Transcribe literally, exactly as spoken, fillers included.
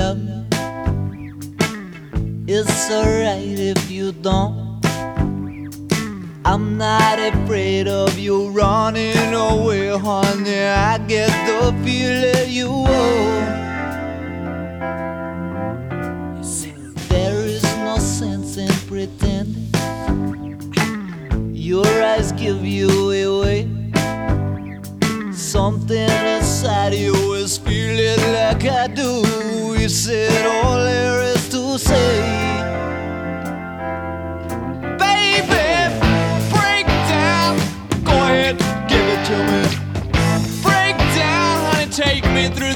love me. It's alright if you don't. I'm not afraid of you running away, honey. I get the feeling you owe. There is no sense in pretending. Your eyes give you away. Something inside you is feeling like I do. You said all there is to say. Baby, break down. Go ahead, give it to me. Break down, honey, take me through